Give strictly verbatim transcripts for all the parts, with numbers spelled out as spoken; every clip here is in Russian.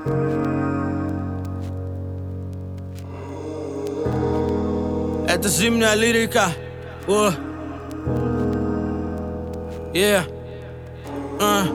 Это зимняя лирика. О. Yeah. Uh.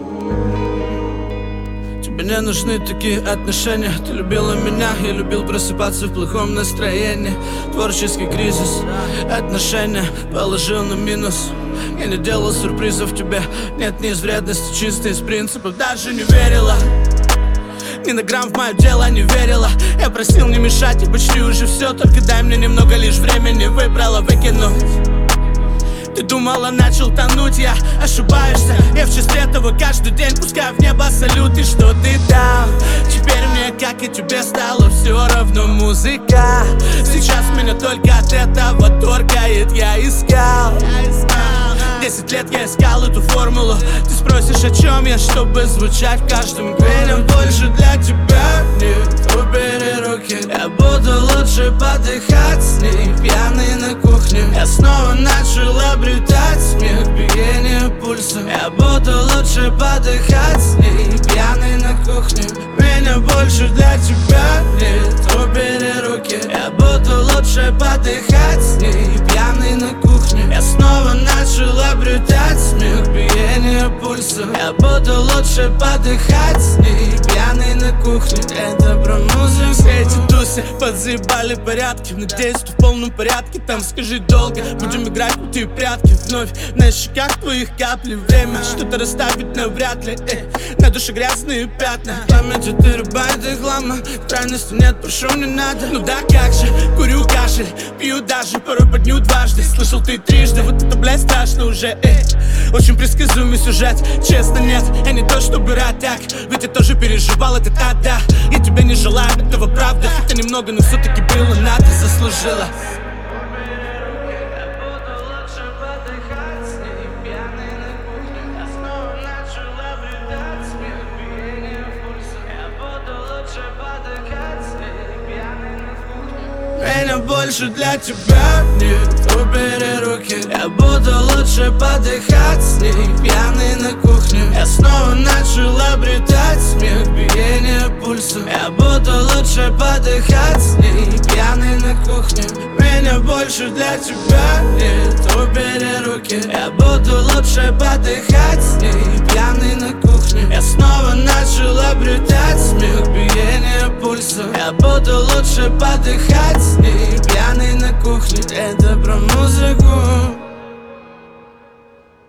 Тебе не нужны такие отношения. Ты любила меня, я любил просыпаться в плохом настроении. Творческий кризис, отношения положил на минус. Я не делал сюрпризов тебе. Нет, не из вредности, чисто из принципов. Даже не верила, ни на грамм в мое дело не верила. Я просил не мешать, и почти уже все. Только дай мне немного лишь времени. Выбрала выкинуть. Ты думала, начал тонуть, я ошибаешься. Я в честь этого каждый день пускаю в небо салют. И что ты там? Теперь мне, как и тебе, стало все равно музыка. Сейчас меня только от этого торкает. Я искал Десять лет я искал эту формулу. Ты спросишь, о чем я, чтобы звучать в каждом мгновении. Больше для тебя нет, убери руки. Я буду лучше подыхать с ней, пьяный на кухне. Я снова начал обретать смех, биение пульса. Я буду лучше подыхать с ней, пьяный на кухне. Меня больше для тебя нет, убери руки. Я буду лучше подыхать с ней, пьяный на кухне. Я снова начал обретать смех, биение пульса. Я буду лучше подыхать с ней, пьяный на кухне. Это про музыку. Все эти тусы подзаебали порядки. Надеюсь, ты в полном порядке. Там скажи долго, будем играть в крутые прятки. Вновь на щеках твоих капли. Время что-то расставить навряд ли. Эй, на душе грязные пятна. Память ты рубает и хлама. Крайности нет, прошу, не надо. Ну да, как же, курю кашель, пью даже порой по дню дважды. Слышал ты трижды, вот это, блядь, страшно уже. Эй, очень предсказуемый сюжет. Честно, нет, я не то чтобы рад так. Ведь я тоже переживал это тогда. Я тебя не желаю, этого правда. Хотя немного, но все-таки было надо, заслужила. Меня больше для тебя нет, убери руки. Я буду лучше подыхать с ней, пьяный на кухне. Я снова начал обретать смех, биение пульса. Я буду лучше подыхать с ней, пьяный на кухне. Меня больше для тебя нет, убери руки. Я буду лучше подыхать с ней, пьяный на кухне. Я снова начал обретать смех, биение пульса. Я буду лучше подыхать с ней, пьяный на кухне. Это про музыку.